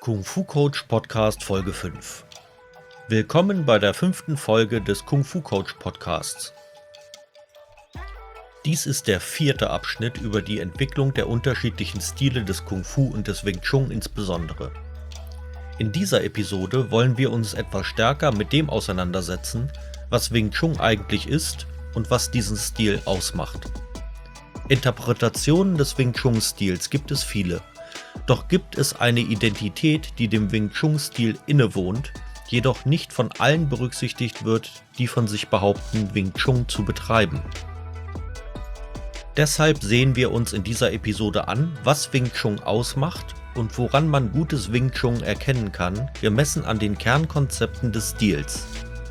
Kung Fu Coach Podcast Folge 5. Willkommen bei der 5. Folge des Kung Fu Coach Podcasts. Dies ist der 4. Abschnitt über die Entwicklung der unterschiedlichen Stile des Kung Fu und des Wing Chun insbesondere. In dieser Episode wollen wir uns etwas stärker mit dem auseinandersetzen, was Wing Chun eigentlich ist und was diesen Stil ausmacht. Interpretationen des Wing Chun Stils gibt es viele. Doch gibt es eine Identität, die dem Wing Chun-Stil innewohnt, jedoch nicht von allen berücksichtigt wird, die von sich behaupten, Wing Chun zu betreiben. Deshalb sehen wir uns in dieser Episode an, was Wing Chun ausmacht und woran man gutes Wing Chun erkennen kann, gemessen an den Kernkonzepten des Stils.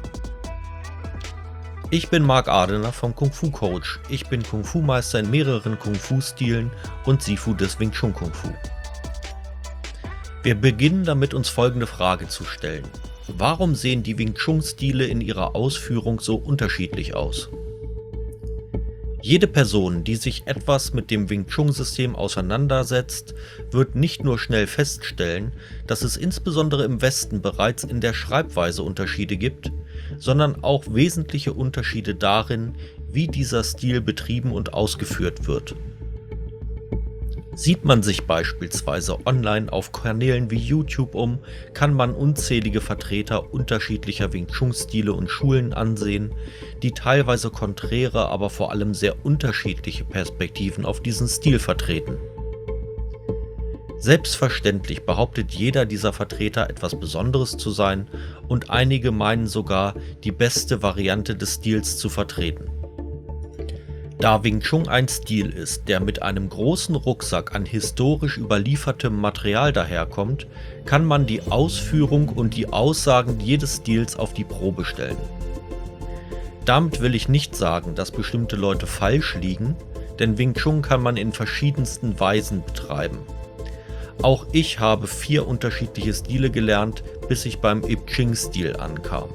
Ich bin Marc Adener vom Kung Fu Coach. Ich bin Kung Fu Meister in mehreren Kung Fu Stilen und Sifu des Wing Chun Kung Fu. Wir beginnen damit, uns folgende Frage zu stellen. Warum sehen die Wing Chun Stile in ihrer Ausführung so unterschiedlich aus? Jede Person, die sich etwas mit dem Wing Chun System auseinandersetzt, wird nicht nur schnell feststellen, dass es insbesondere im Westen bereits in der Schreibweise Unterschiede gibt, sondern auch wesentliche Unterschiede darin, wie dieser Stil betrieben und ausgeführt wird. Sieht man sich beispielsweise online auf Kanälen wie YouTube um, kann man unzählige Vertreter unterschiedlicher Wing Chun Stile und Schulen ansehen, die teilweise konträre, aber vor allem sehr unterschiedliche Perspektiven auf diesen Stil vertreten. Selbstverständlich behauptet jeder dieser Vertreter etwas Besonderes zu sein und einige meinen sogar, die beste Variante des Stils zu vertreten. Da Wing Chun ein Stil ist, der mit einem großen Rucksack an historisch überliefertem Material daherkommt, kann man die Ausführung und die Aussagen jedes Stils auf die Probe stellen. Damit will ich nicht sagen, dass bestimmte Leute falsch liegen, denn Wing Chun kann man in verschiedensten Weisen betreiben. Auch ich habe 4 unterschiedliche Stile gelernt, bis ich beim I Ching-Stil ankam.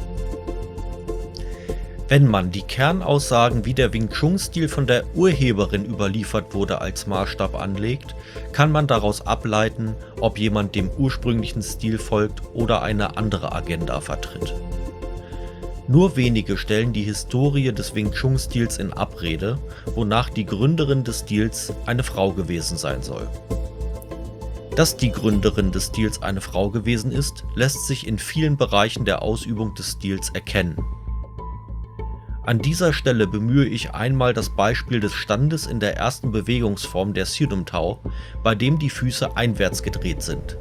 Wenn man die Kernaussagen, wie der Wing Chun-Stil von der Urheberin überliefert wurde, als Maßstab anlegt, kann man daraus ableiten, ob jemand dem ursprünglichen Stil folgt oder eine andere Agenda vertritt. Nur wenige stellen die Historie des Wing Chun-Stils in Abrede, wonach die Gründerin des Stils eine Frau gewesen sein soll. Dass die Gründerin des Stils eine Frau gewesen ist, lässt sich in vielen Bereichen der Ausübung des Stils erkennen. An dieser Stelle bemühe ich einmal das Beispiel des Standes in der ersten Bewegungsform der Siu Dum Tao, bei dem die Füße einwärts gedreht sind.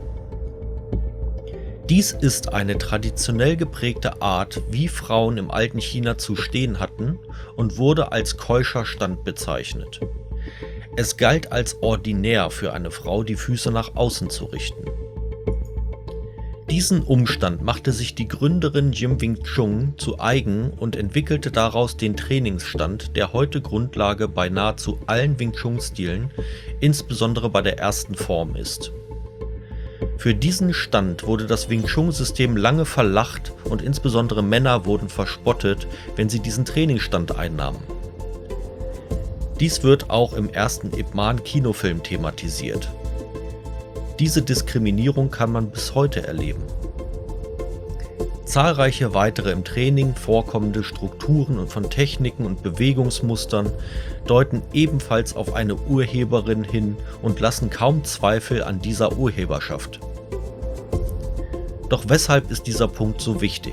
Dies ist eine traditionell geprägte Art, wie Frauen im alten China zu stehen hatten und wurde als keuscher Stand bezeichnet. Es galt als ordinär für eine Frau, die Füße nach außen zu richten. Diesen Umstand machte sich die Gründerin Jim Wing Chun zu eigen und entwickelte daraus den Trainingsstand, der heute Grundlage bei nahezu allen Wing Chun Stilen, insbesondere bei der ersten Form ist. Für diesen Stand wurde das Wing Chun System lange verlacht und insbesondere Männer wurden verspottet, wenn sie diesen Trainingsstand einnahmen. Dies wird auch im ersten Ip Man Kinofilm thematisiert. Diese Diskriminierung kann man bis heute erleben. Zahlreiche weitere im Training vorkommende Strukturen und von Techniken und Bewegungsmustern deuten ebenfalls auf eine Urheberin hin und lassen kaum Zweifel an dieser Urheberschaft. Doch weshalb ist dieser Punkt so wichtig?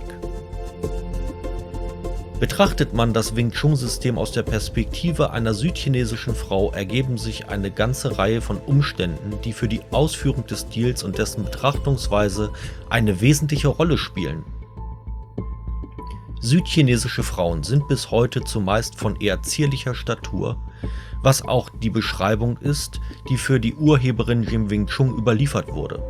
Betrachtet man das Wing Chun System aus der Perspektive einer südchinesischen Frau, ergeben sich eine ganze Reihe von Umständen, die für die Ausführung des Stils und dessen Betrachtungsweise eine wesentliche Rolle spielen. Südchinesische Frauen sind bis heute zumeist von eher zierlicher Statur, was auch die Beschreibung ist, die für die Urheberin Jim Wing Chun überliefert wurde.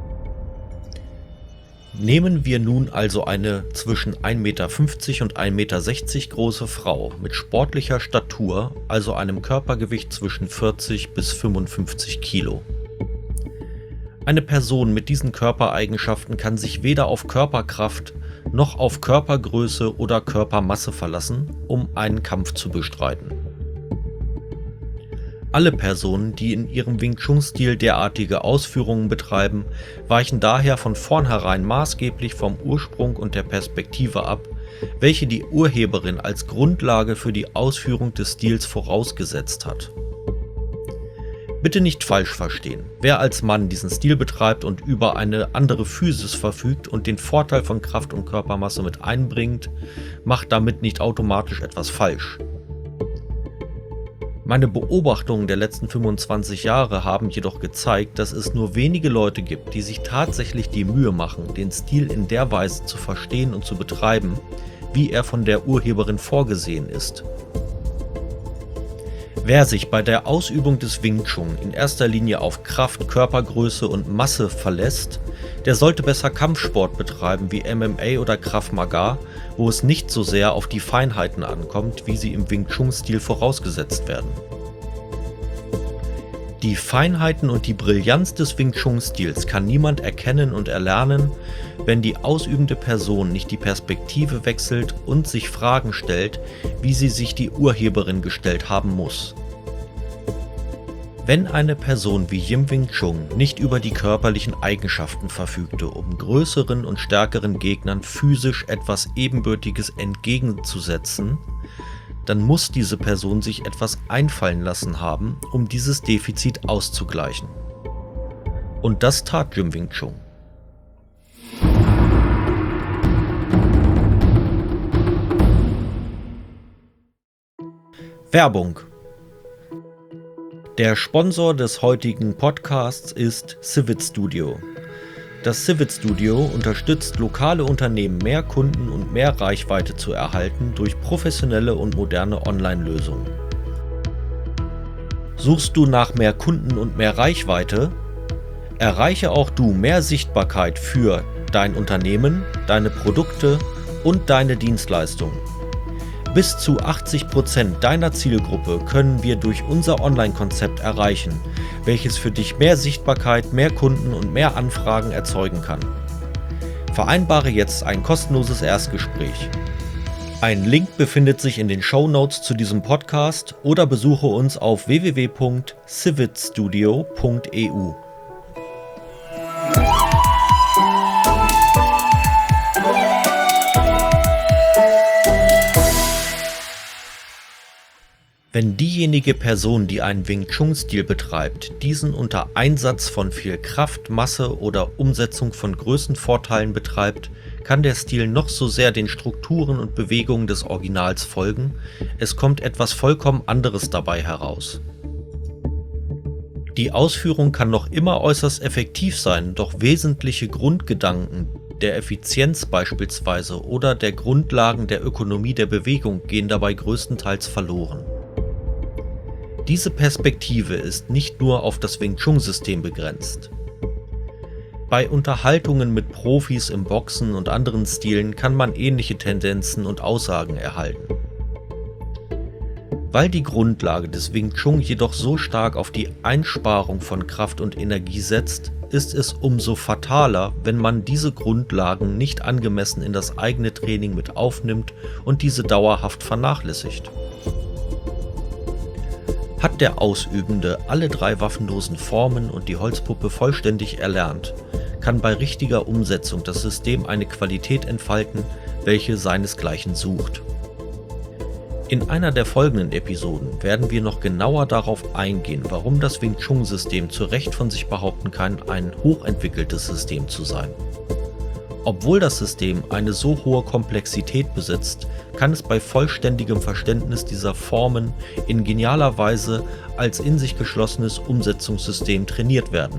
Nehmen wir nun also eine zwischen 1,50 Meter und 1,60 Meter große Frau mit sportlicher Statur, also einem Körpergewicht zwischen 40 bis 55 Kilo. Eine Person mit diesen Körpereigenschaften kann sich weder auf Körperkraft noch auf Körpergröße oder Körpermasse verlassen, um einen Kampf zu bestreiten. Alle Personen, die in ihrem Wing Chun-Stil derartige Ausführungen betreiben, weichen daher von vornherein maßgeblich vom Ursprung und der Perspektive ab, welche die Urheberin als Grundlage für die Ausführung des Stils vorausgesetzt hat. Bitte nicht falsch verstehen: Wer als Mann diesen Stil betreibt und über eine andere Physis verfügt und den Vorteil von Kraft und Körpermasse mit einbringt, macht damit nicht automatisch etwas falsch. Meine Beobachtungen der letzten 25 Jahre haben jedoch gezeigt, dass es nur wenige Leute gibt, die sich tatsächlich die Mühe machen, den Stil in der Weise zu verstehen und zu betreiben, wie er von der Urheberin vorgesehen ist. Wer sich bei der Ausübung des Wing Chun in erster Linie auf Kraft, Körpergröße und Masse verlässt, der sollte besser Kampfsport betreiben wie MMA oder Krav Maga, wo es nicht so sehr auf die Feinheiten ankommt, wie sie im Wing Chun-Stil vorausgesetzt werden. Die Feinheiten und die Brillanz des Wing Chun-Stils kann niemand erkennen und erlernen, wenn die ausübende Person nicht die Perspektive wechselt und sich Fragen stellt, wie sie sich die Urheberin gestellt haben muss. Wenn eine Person wie Yim Wing Chun nicht über die körperlichen Eigenschaften verfügte, um größeren und stärkeren Gegnern physisch etwas Ebenbürtiges entgegenzusetzen, dann muss diese Person sich etwas einfallen lassen haben, um dieses Defizit auszugleichen. Und das tat Yim Wing Chun. Werbung. Der Sponsor des heutigen Podcasts ist Civit Studio. Das Civit Studio unterstützt lokale Unternehmen, mehr Kunden und mehr Reichweite zu erhalten durch professionelle und moderne Online-Lösungen. Suchst du nach mehr Kunden und mehr Reichweite? Erreiche auch du mehr Sichtbarkeit für dein Unternehmen, deine Produkte und deine Dienstleistungen. Bis zu 80% deiner Zielgruppe können wir durch unser Online-Konzept erreichen, welches für dich mehr Sichtbarkeit, mehr Kunden und mehr Anfragen erzeugen kann. Vereinbare jetzt ein kostenloses Erstgespräch. Ein Link befindet sich in den Shownotes zu diesem Podcast oder besuche uns auf www.civitstudio.eu. Wenn diejenige Person, die einen Wing Chun-Stil betreibt, diesen unter Einsatz von viel Kraft, Masse oder Umsetzung von Größenvorteilen betreibt, kann der Stil noch so sehr den Strukturen und Bewegungen des Originals folgen, es kommt etwas vollkommen anderes dabei heraus. Die Ausführung kann noch immer äußerst effektiv sein, doch wesentliche Grundgedanken der Effizienz beispielsweise oder der Grundlagen der Ökonomie der Bewegung gehen dabei größtenteils verloren. Diese Perspektive ist nicht nur auf das Wing Chun-System begrenzt. Bei Unterhaltungen mit Profis im Boxen und anderen Stilen kann man ähnliche Tendenzen und Aussagen erhalten. Weil die Grundlage des Wing Chun jedoch so stark auf die Einsparung von Kraft und Energie setzt, ist es umso fataler, wenn man diese Grundlagen nicht angemessen in das eigene Training mit aufnimmt und diese dauerhaft vernachlässigt. Hat der Ausübende alle 3 waffenlosen Formen und die Holzpuppe vollständig erlernt, kann bei richtiger Umsetzung das System eine Qualität entfalten, welche seinesgleichen sucht. In einer der folgenden Episoden werden wir noch genauer darauf eingehen, warum das Wing Chun-System zu Recht von sich behaupten kann, ein hochentwickeltes System zu sein. Obwohl das System eine so hohe Komplexität besitzt, kann es bei vollständigem Verständnis dieser Formen in genialer Weise als in sich geschlossenes Umsetzungssystem trainiert werden.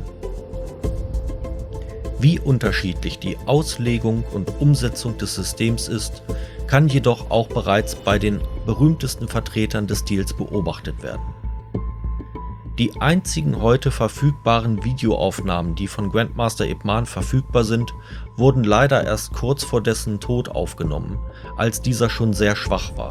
Wie unterschiedlich die Auslegung und Umsetzung des Systems ist, kann jedoch auch bereits bei den berühmtesten Vertretern des Stils beobachtet werden. Die einzigen heute verfügbaren Videoaufnahmen, die von Grandmaster Ip Man verfügbar sind, wurden leider erst kurz vor dessen Tod aufgenommen, als dieser schon sehr schwach war.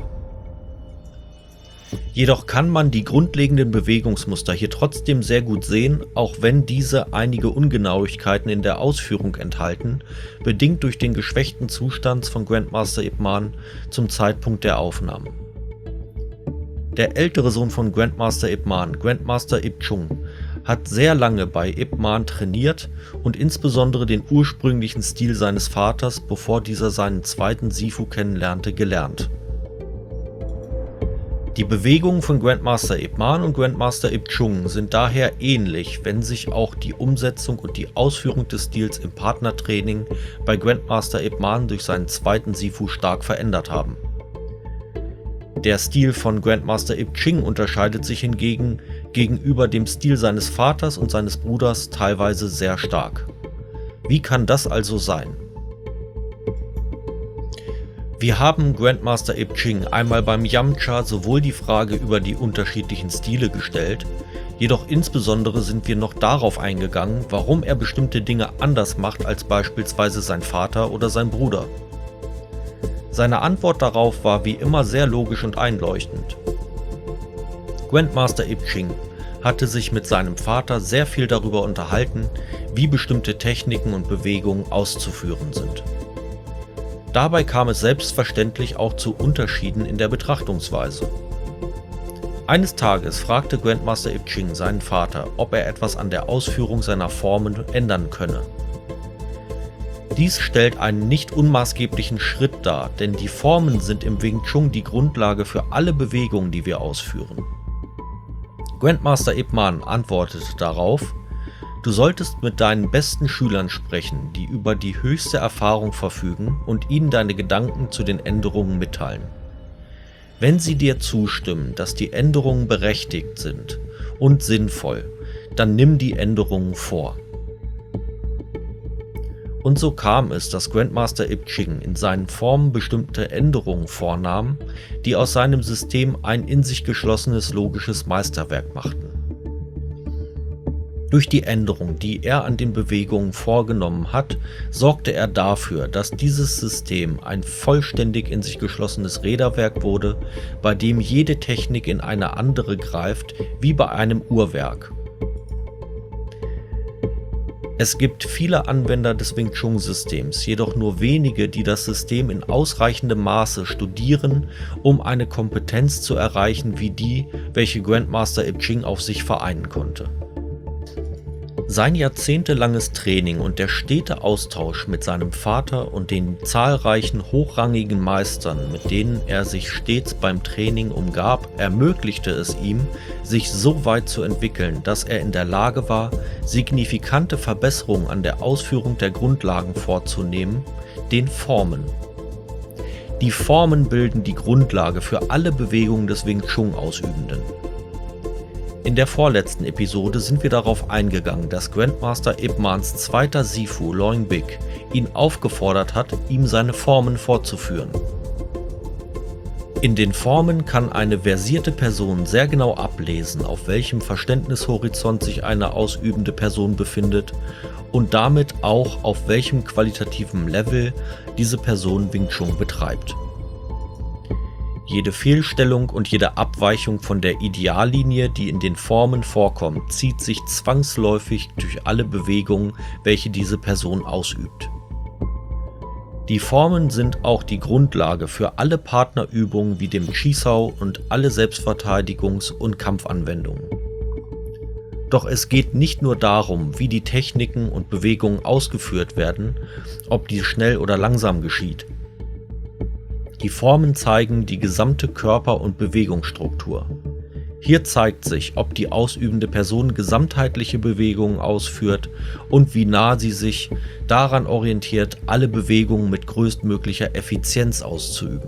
Jedoch kann man die grundlegenden Bewegungsmuster hier trotzdem sehr gut sehen, auch wenn diese einige Ungenauigkeiten in der Ausführung enthalten, bedingt durch den geschwächten Zustand von Grandmaster Ip Man zum Zeitpunkt der Aufnahmen. Der ältere Sohn von Grandmaster Ip Man, Grandmaster Ip Chung, hat sehr lange bei Ip Man trainiert und insbesondere den ursprünglichen Stil seines Vaters, bevor dieser seinen zweiten Sifu kennenlernte, gelernt. Die Bewegungen von Grandmaster Ip Man und Grandmaster Ip Chung sind daher ähnlich, wenn sich auch die Umsetzung und die Ausführung des Stils im Partnertraining bei Grandmaster Ip Man durch seinen zweiten Sifu stark verändert haben. Der Stil von Grandmaster Ip Ching unterscheidet sich hingegen gegenüber dem Stil seines Vaters und seines Bruders teilweise sehr stark. Wie kann das also sein? Wir haben Grandmaster Ip Ching einmal beim Yamcha sowohl die Frage über die unterschiedlichen Stile gestellt, jedoch insbesondere sind wir noch darauf eingegangen, warum er bestimmte Dinge anders macht als beispielsweise sein Vater oder sein Bruder. Seine Antwort darauf war wie immer sehr logisch und einleuchtend. Grandmaster Ip Ching hatte sich mit seinem Vater sehr viel darüber unterhalten, wie bestimmte Techniken und Bewegungen auszuführen sind. Dabei kam es selbstverständlich auch zu Unterschieden in der Betrachtungsweise. Eines Tages fragte Grandmaster Ip Ching seinen Vater, ob er etwas an der Ausführung seiner Formen ändern könne. Dies stellt einen nicht unmaßgeblichen Schritt dar, denn die Formen sind im Wing Chun die Grundlage für alle Bewegungen, die wir ausführen. Grandmaster Ip Man antwortete darauf: Du solltest mit deinen besten Schülern sprechen, die über die höchste Erfahrung verfügen, und ihnen deine Gedanken zu den Änderungen mitteilen. Wenn sie dir zustimmen, dass die Änderungen berechtigt sind und sinnvoll, dann nimm die Änderungen vor. Und so kam es, dass Grandmaster Ip Ching in seinen Formen bestimmte Änderungen vornahm, die aus seinem System ein in sich geschlossenes logisches Meisterwerk machten. Durch die Änderung, die er an den Bewegungen vorgenommen hat, sorgte er dafür, dass dieses System ein vollständig in sich geschlossenes Räderwerk wurde, bei dem jede Technik in eine andere greift, wie bei einem Uhrwerk. Es gibt viele Anwender des Wing Chun Systems, jedoch nur wenige, die das System in ausreichendem Maße studieren, um eine Kompetenz zu erreichen wie die, welche Grandmaster Ip Ching auf sich vereinen konnte. Sein jahrzehntelanges Training und der stete Austausch mit seinem Vater und den zahlreichen hochrangigen Meistern, mit denen er sich stets beim Training umgab, ermöglichte es ihm, sich so weit zu entwickeln, dass er in der Lage war, signifikante Verbesserungen an der Ausführung der Grundlagen vorzunehmen, den Formen. Die Formen bilden die Grundlage für alle Bewegungen des Wing Chun Ausübenden. In der vorletzten Episode sind wir darauf eingegangen, dass Grandmaster Ip Mans zweiter Sifu Loing Big ihn aufgefordert hat, ihm seine Formen vorzuführen. In den Formen kann eine versierte Person sehr genau ablesen, auf welchem Verständnishorizont sich eine ausübende Person befindet und damit auch auf welchem qualitativen Level diese Person Wing Chun betreibt. Jede Fehlstellung und jede Abweichung von der Ideallinie, die in den Formen vorkommt, zieht sich zwangsläufig durch alle Bewegungen, welche diese Person ausübt. Die Formen sind auch die Grundlage für alle Partnerübungen wie dem Chisao und alle Selbstverteidigungs- und Kampfanwendungen. Doch es geht nicht nur darum, wie die Techniken und Bewegungen ausgeführt werden, ob dies schnell oder langsam geschieht. Die Formen zeigen die gesamte Körper- und Bewegungsstruktur. Hier zeigt sich, ob die ausübende Person gesamtheitliche Bewegungen ausführt und wie nah sie sich daran orientiert, alle Bewegungen mit größtmöglicher Effizienz auszuüben.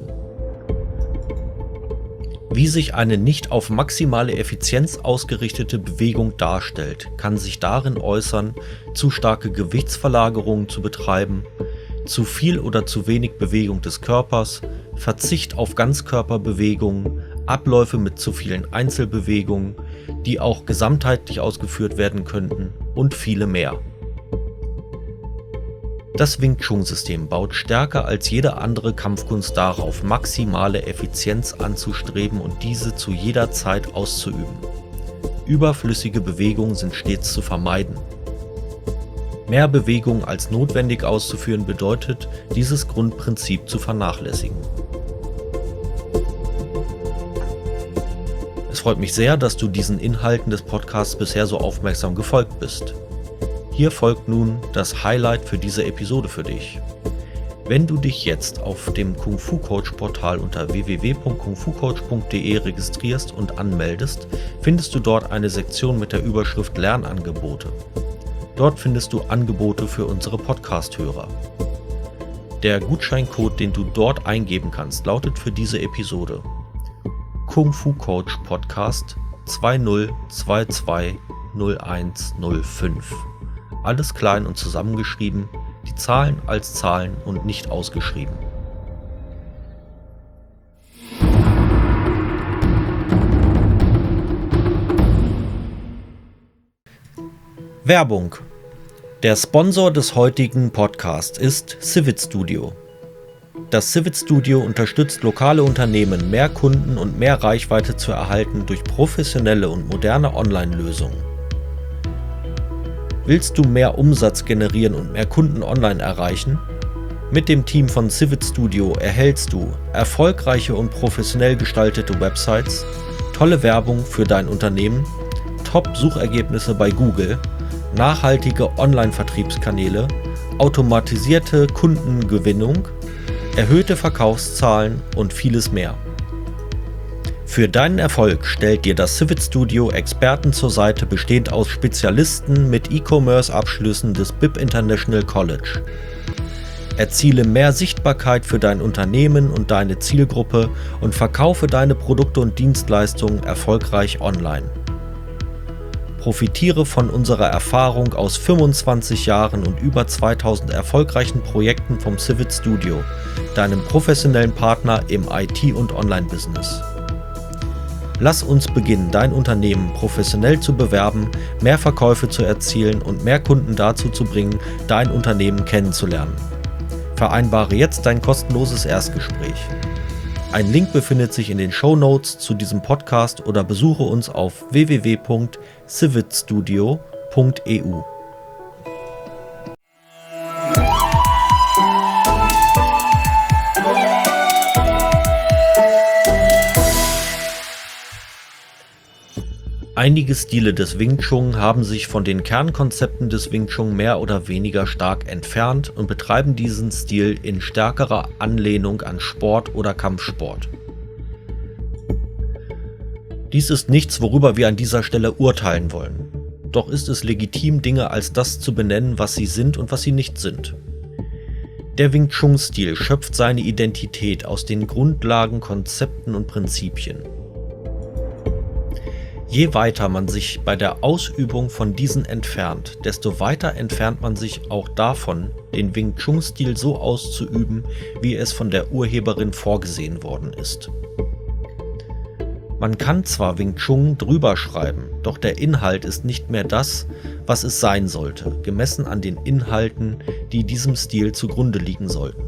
Wie sich eine nicht auf maximale Effizienz ausgerichtete Bewegung darstellt, kann sich darin äußern, zu starke Gewichtsverlagerungen zu betreiben, zu viel oder zu wenig Bewegung des Körpers, Verzicht auf Ganzkörperbewegungen, Abläufe mit zu vielen Einzelbewegungen, die auch gesamtheitlich ausgeführt werden könnten und viele mehr. Das Wing Chun System baut stärker als jede andere Kampfkunst darauf, maximale Effizienz anzustreben und diese zu jeder Zeit auszuüben. Überflüssige Bewegungen sind stets zu vermeiden. Mehr Bewegung als notwendig auszuführen bedeutet, dieses Grundprinzip zu vernachlässigen. freut mich sehr, dass du diesen Inhalten des Podcasts bisher so aufmerksam gefolgt bist. Hier folgt nun das Highlight für diese Episode für dich. Wenn du dich jetzt auf dem Kung Fu Coach Portal unter www.kungfucoach.de registrierst und anmeldest, findest du dort eine Sektion mit der Überschrift Lernangebote. Dort findest du Angebote für unsere Podcast-Hörer. Der Gutscheincode, den du dort eingeben kannst, lautet für diese Episode Kung Fu Coach Podcast 20220105. Alles klein und zusammengeschrieben, die Zahlen als Zahlen und nicht ausgeschrieben. Werbung. Der Sponsor des heutigen Podcasts ist Civit Studio. Das Civit Studio unterstützt lokale Unternehmen, mehr Kunden und mehr Reichweite zu erhalten durch professionelle und moderne Online-Lösungen. Willst du mehr Umsatz generieren und mehr Kunden online erreichen? Mit dem Team von Civit Studio erhältst du erfolgreiche und professionell gestaltete Websites, tolle Werbung für dein Unternehmen, Top-Suchergebnisse bei Google, nachhaltige Online-Vertriebskanäle, automatisierte Kundengewinnung, erhöhte Verkaufszahlen und vieles mehr. Für deinen Erfolg stellt dir das Civit Studio Experten zur Seite, bestehend aus Spezialisten mit E-Commerce-Abschlüssen des BIP International College. Erziele mehr Sichtbarkeit für dein Unternehmen und deine Zielgruppe und verkaufe deine Produkte und Dienstleistungen erfolgreich online. Profitiere von unserer Erfahrung aus 25 Jahren und über 2000 erfolgreichen Projekten vom Civit Studio, deinem professionellen Partner im IT- und Online-Business. Lass uns beginnen, dein Unternehmen professionell zu bewerben, mehr Verkäufe zu erzielen und mehr Kunden dazu zu bringen, dein Unternehmen kennenzulernen. Vereinbare jetzt dein kostenloses Erstgespräch. Ein Link befindet sich in den Shownotes zu diesem Podcast oder besuche uns auf www.civitstudio.eu. Einige Stile des Wing Chun haben sich von den Kernkonzepten des Wing Chun mehr oder weniger stark entfernt und betreiben diesen Stil in stärkerer Anlehnung an Sport oder Kampfsport. Dies ist nichts, worüber wir an dieser Stelle urteilen wollen. Doch ist es legitim, Dinge als das zu benennen, was sie sind und was sie nicht sind. Der Wing Chun-Stil schöpft seine Identität aus den Grundlagen, Konzepten und Prinzipien. Je weiter man sich bei der Ausübung von diesen entfernt, desto weiter entfernt man sich auch davon, den Wing Chun-Stil so auszuüben, wie es von der Urheberin vorgesehen worden ist. Man kann zwar Wing Chun drüber schreiben, doch der Inhalt ist nicht mehr das, was es sein sollte, gemessen an den Inhalten, die diesem Stil zugrunde liegen sollten.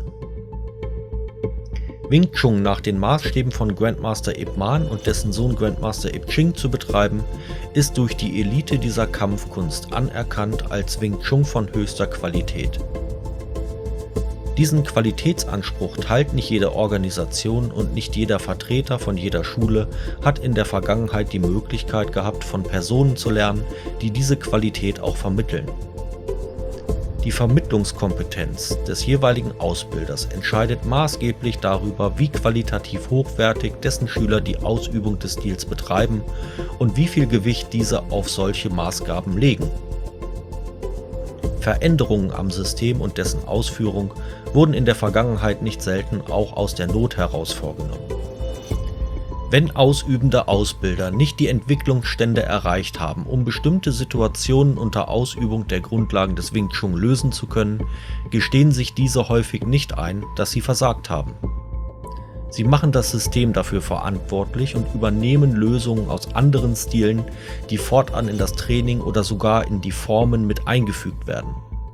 Wing Chun nach den Maßstäben von Grandmaster Ip Man und dessen Sohn Grandmaster Ip Ching zu betreiben, ist durch die Elite dieser Kampfkunst anerkannt als Wing Chun von höchster Qualität. Diesen Qualitätsanspruch teilt nicht jede Organisation und nicht jeder Vertreter von jeder Schule hat in der Vergangenheit die Möglichkeit gehabt, von Personen zu lernen, die diese Qualität auch vermitteln. Die Vermittlungskompetenz des jeweiligen Ausbilders entscheidet maßgeblich darüber, wie qualitativ hochwertig dessen Schüler die Ausübung des Stils betreiben und wie viel Gewicht diese auf solche Maßgaben legen. Veränderungen am System und dessen Ausführung wurden in der Vergangenheit nicht selten auch aus der Not heraus vorgenommen. Wenn ausübende Ausbilder nicht die Entwicklungsstände erreicht haben, um bestimmte Situationen unter Ausübung der Grundlagen des Wing Chun lösen zu können, gestehen sich diese häufig nicht ein, dass sie versagt haben. Sie machen das System dafür verantwortlich und übernehmen Lösungen aus anderen Stilen, die fortan in das Training oder sogar in die Formen mit eingefügt werden.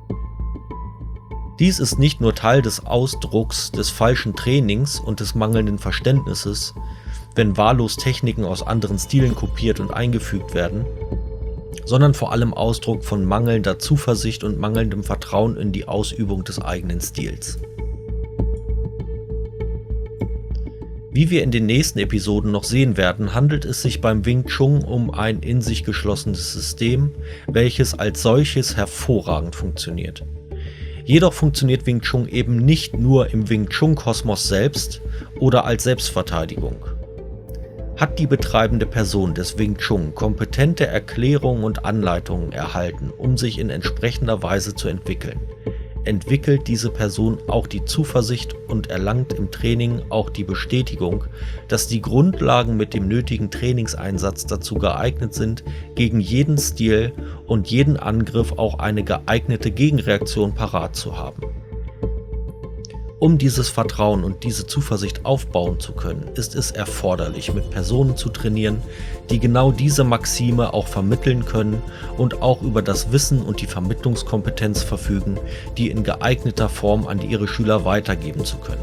Dies ist nicht nur Teil des Ausdrucks des falschen Trainings und des mangelnden Verständnisses, wenn wahllos Techniken aus anderen Stilen kopiert und eingefügt werden, sondern vor allem Ausdruck von mangelnder Zuversicht und mangelndem Vertrauen in die Ausübung des eigenen Stils. Wie wir in den nächsten Episoden noch sehen werden, handelt es sich beim Wing Chun um ein in sich geschlossenes System, welches als solches hervorragend funktioniert. Jedoch funktioniert Wing Chun eben nicht nur im Wing Chun-Kosmos selbst oder als Selbstverteidigung. Hat die betreibende Person des Wing Chun kompetente Erklärungen und Anleitungen erhalten, um sich in entsprechender Weise zu entwickeln, entwickelt diese Person auch die Zuversicht und erlangt im Training auch die Bestätigung, dass die Grundlagen mit dem nötigen Trainingseinsatz dazu geeignet sind, gegen jeden Stil und jeden Angriff auch eine geeignete Gegenreaktion parat zu haben. Um dieses Vertrauen und diese Zuversicht aufbauen zu können, ist es erforderlich, mit Personen zu trainieren, die genau diese Maxime auch vermitteln können und auch über das Wissen und die Vermittlungskompetenz verfügen, die in geeigneter Form an ihre Schüler weitergeben zu können.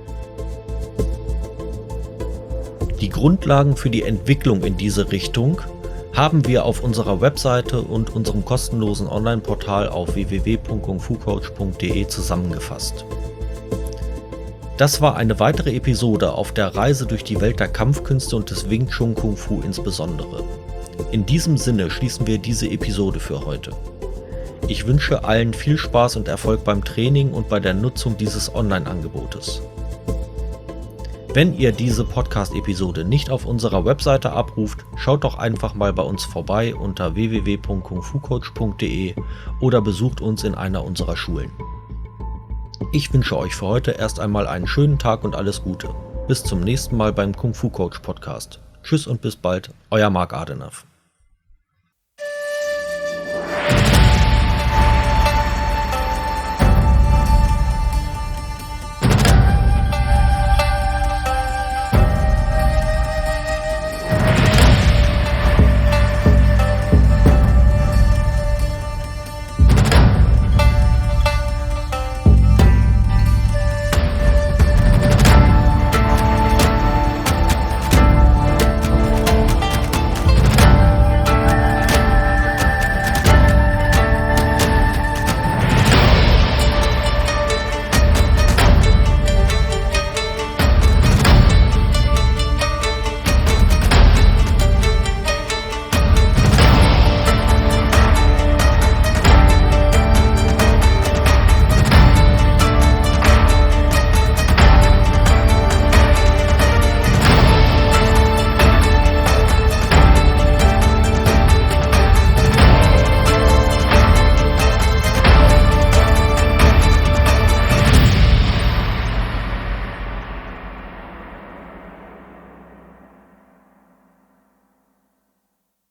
Die Grundlagen für die Entwicklung in diese Richtung haben wir auf unserer Webseite und unserem kostenlosen Online-Portal auf www.kungfucoach.de zusammengefasst. Das war eine weitere Episode auf der Reise durch die Welt der Kampfkünste und des Wing Chun Kung Fu insbesondere. In diesem Sinne schließen wir diese Episode für heute. Ich wünsche allen viel Spaß und Erfolg beim Training und bei der Nutzung dieses Online-Angebotes. Wenn ihr diese Podcast-Episode nicht auf unserer Webseite abruft, schaut doch einfach mal bei uns vorbei unter www.kungfucoach.de oder besucht uns in einer unserer Schulen. Ich wünsche euch für heute erst einmal einen schönen Tag und alles Gute. Bis zum nächsten Mal beim Kung Fu Coach Podcast. Tschüss und bis bald, euer Marc Adenav.